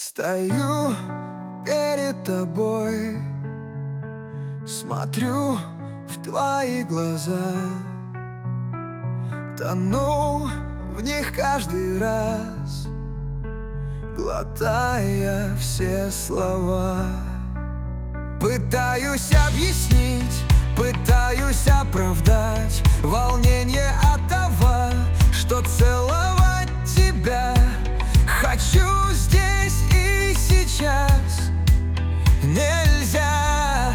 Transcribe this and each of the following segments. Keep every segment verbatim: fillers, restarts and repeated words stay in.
Стою перед тобой, смотрю в твои глаза, тону в них каждый раз, глотая все слова. Пытаюсь объяснить, пытаюсь оправдать волнение от того, что целовать тебя хочу здесь и сейчас нельзя.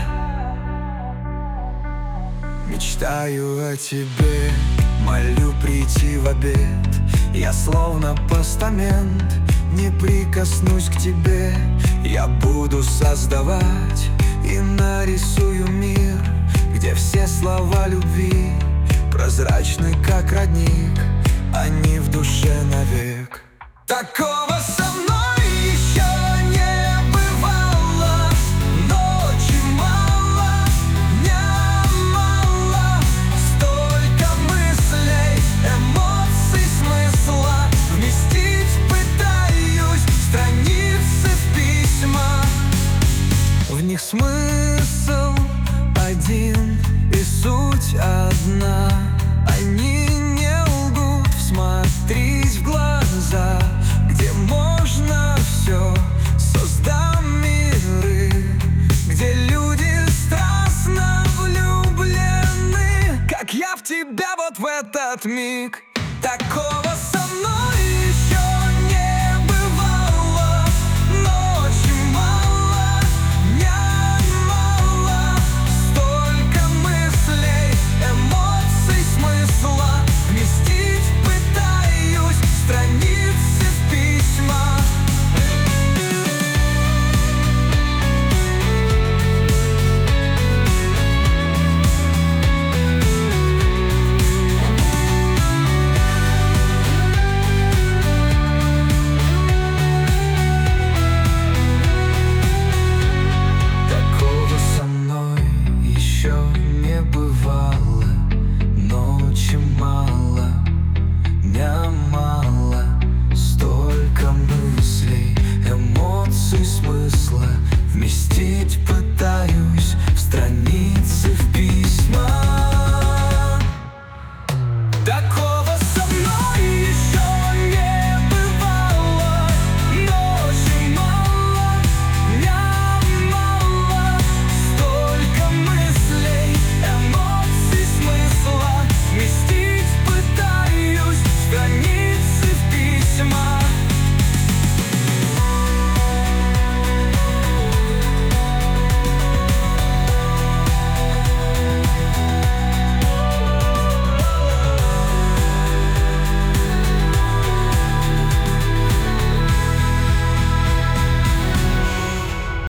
Мечтаю о тебе, молю прийти в обед. Я словно постамент, не прикоснусь к тебе. Я буду создавать и нарисую мир, где все слова любви прозрачны, как родник, они в душе навек. Такого со мной еще не бывало. Ночи мало, дня мало, столько мыслей, эмоций, смысла вместить пытаюсь страницы в письма. В них смысл один и суть одна. Они не лгут, всмотрись в глаза, где можно все. Создам миры, где люди страстно влюблены, как я в тебя вот в этот миг.